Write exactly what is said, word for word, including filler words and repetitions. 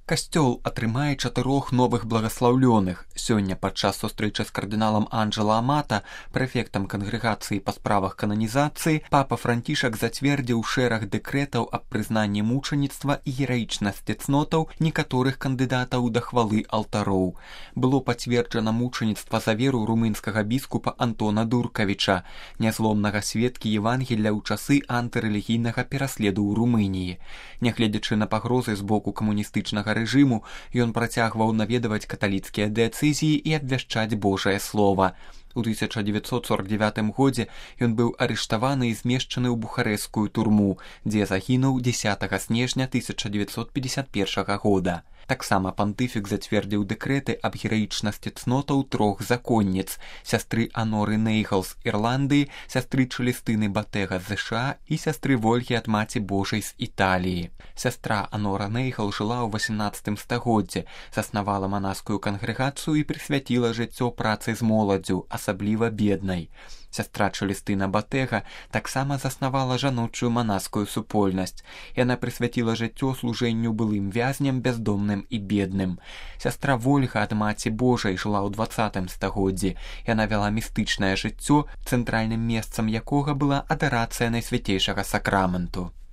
Касцёл атрымае чатырох новых благаслаўлёных. Сёння падчас сустрэчы з кардыналам Анджела Амата, прэфектам кангрэгацыі па справах кананізацыі, папа Францішак зацвердзіў шэраг дэкрэтаў аб прызнанні мучаніцтва і гераічнасці цнотаў некаторых кандыдатаў да хвалы алтароў. Было пацверджана мучаніцтва за веру румынскага біскупа Антона Дуркавіча, нязломнага сведкі Евангелля ў часы антырэлігійнага пераследу ў Румыніі. Нягледзячы на пагрозы з боку камуністычнага рэжыму, ён працягваў наведаваць каталіцкія дыяцэзіі і абвяшчаць Божае слова. У тысяча дзевяцьсот сорок дзевятым годзе ён быў арыштаваны і змешчаны ў бухарэсцкую турму, дзе загінуў дзесятага снежня тысяча дзевяцьсот пятьдесят першага года. Таксама пантыфік зацвердзіў дэкрэты аб гераічнасці цнотаў трох законніц: сястры Аноры Нейгал з Ірландыі, сястры Чэлестыны Батэга з ЗША і сястры Вольгі ад Маці Божай з Італіі. Сястра Анора Нейгал жыла ў васемнаццатым стагоддзі, заснавала манаскую кангрэгацыю і прысвяціла жыццё працы з моладдзю, асабліва беднай. Сястра Чэлестына Батэга таксама заснавала жаночую манаскую супольнасць. Яна прысвяціла жыццё служэнню былым вязням, бяздомным і бедным. Сястра Вольга ад Маці Божай жыла ў дваццатым стагоддзі. Яна вяла містычнае жыццё, цэнтральным месцам якога была адарацыя найсвяцейшага сакраменту.